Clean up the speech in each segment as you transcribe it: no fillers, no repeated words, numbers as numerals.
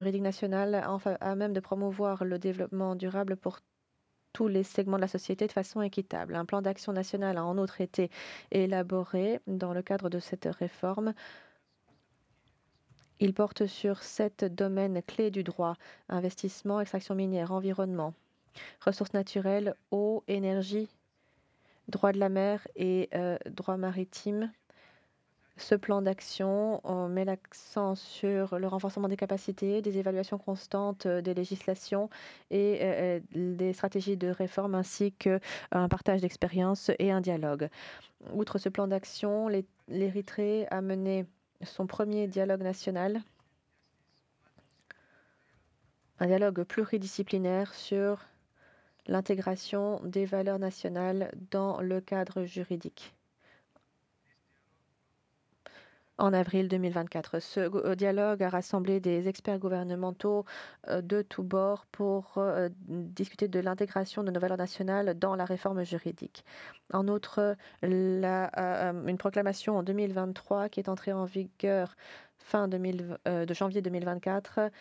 juridique national à même de promouvoir le développement durable pour tous les segments de la société de façon équitable. Un plan d'action national a en outre été élaboré dans le cadre de cette réforme. Il porte sur 7 domaines clés du droit: investissement, extraction minière, environnement, ressources naturelles, eau, énergie, droit de la mer et droit maritime. Ce plan d'action met l'accent sur le renforcement des capacités, des évaluations constantes des législations et des stratégies de réforme ainsi qu'un partage d'expériences et un dialogue. Outre ce plan d'action, l'Érythrée a mené son premier dialogue national, un dialogue pluridisciplinaire sur l'intégration des valeurs nationales dans le cadre juridique. En avril 2024. Ce dialogue a rassemblé des experts gouvernementaux de tous bords pour discuter de l'intégration de nos valeurs nationales dans la réforme juridique. En outre, une proclamation en 2023 qui est entrée en vigueur de janvier 2024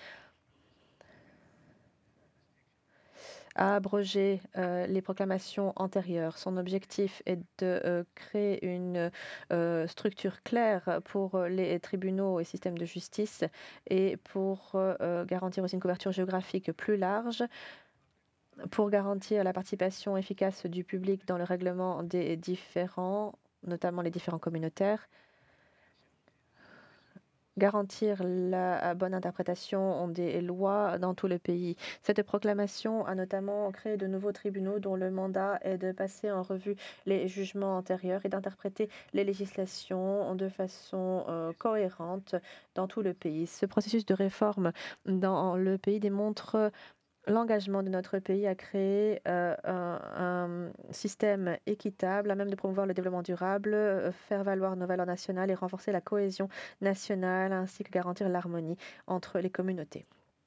a abrogé les proclamations antérieures. Son objectif est de créer une structure claire pour les tribunaux et systèmes de justice et pour garantir aussi une couverture géographique plus large, pour garantir la participation efficace du public dans le règlement des différends, notamment les différends communautaires, garantir la bonne interprétation des lois dans tout le pays. Cette proclamation a notamment créé de nouveaux tribunaux dont le mandat est de passer en revue les jugements antérieurs et d'interpréter les législations de façon cohérente dans tout le pays. Ce processus de réforme dans le pays démontre l'engagement de notre pays à créer un système équitable, à même de promouvoir le développement durable, faire valoir nos valeurs nationales et renforcer la cohésion nationale, ainsi que garantir l'harmonie entre les communautés.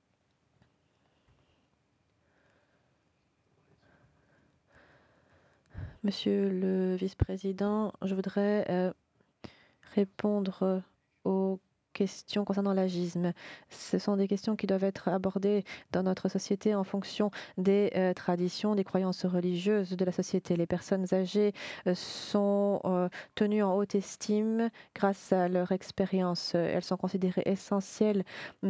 Monsieur le vice-président, je voudrais répondre aux questions concernant l'agisme. Ce sont des questions qui doivent être abordées dans notre société en fonction des traditions, des croyances religieuses de la société. Les personnes âgées sont tenues en haute estime grâce à leur expérience. Elles sont considérées essentielles